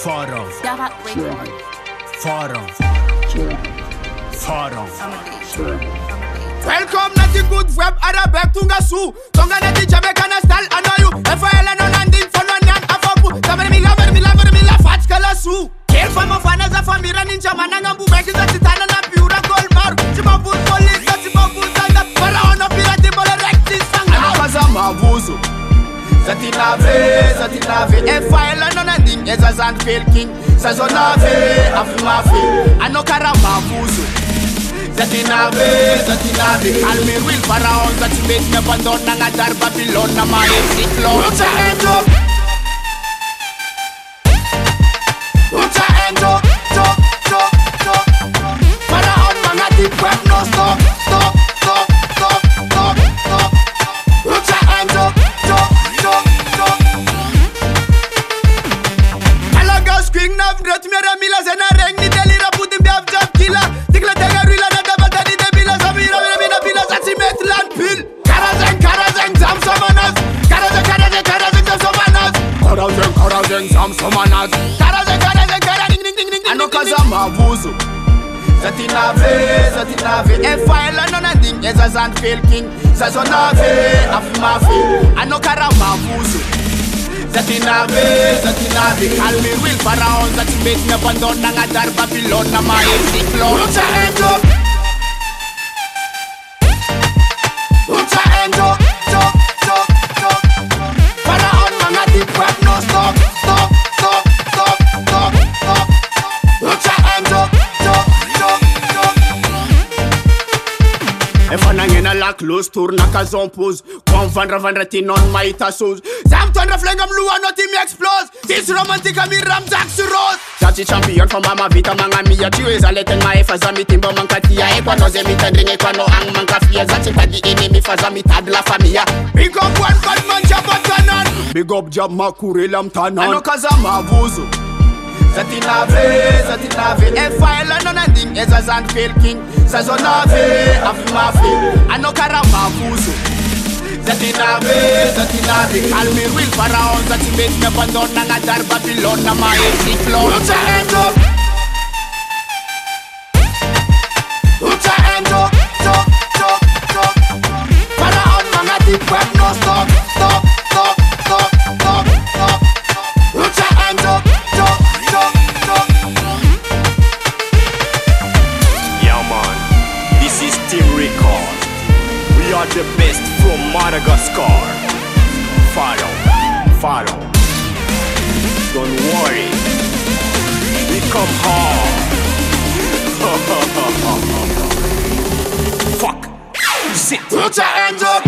Faro. Welcome na the good web Arabek tunga su. Tonga na the Jamaican style I know you. FIL no landing for no nyan afapu. Kamera mi la fat kala su. Kill for my fans a famira ninja mananga bubeki za titana na pura gold bar. Chiba football is that chiba football para ona pirate ball recti sanga. Ano kaza mavuzo. Zatinave FIL no landing as a Zand fail king. Sazonave afumafe. Ano kara mavuzo. Zatinave Alme will pharaoh that make me abandon na ngadar Babylon na my cyclone. Put your hands up. Put your hands up. Pharaoh mga deep web no stop. Put your hands up. Hello girls, king na vret me ramila zena reng ni delira put him biaf job killer. Tikla tega rila na Some summoners. Ano kaza mavuzo. Zatinave FIL no landing as a Zand fail king. Sazonave afumafe. Ano kara mavuzo. Zatinave Alme will pharaoh that make me abandon na ngadar Babylon na my cyclone. Put your hands up. Put your hands up. Pharaoh mga deep web no stop. La close tour na kazon pose. Kon vandra tin on my tassos. Zam ton flengam lua not him explode. This romantic a mi ram taxi rose. Chachi champion from mama vita manga mi ya tues a leten ma efa zami timbo mankatia e kwa no zemi tendring e kwa no ang mankafia zachi padi enemy fa zami tad la familia. Big up one bad man jabot kanan. Big up jab makure lam tanan. Ano kaza mavuzo. Zatinave FIL no landing as a Zand fail king. Sazonave afumafe. Ano kara mavuzo. Zatinave Alme will pharaoh that make me abandon na ngadar Babylon na my cyclone. Put your hands up. Put your hands up. Pharaoh mga deep web no stop. Put your hands up. We are the best from Madagascar. Pharaoh. Don't worry, we come hard. Fuck. Sit. Put your hands up.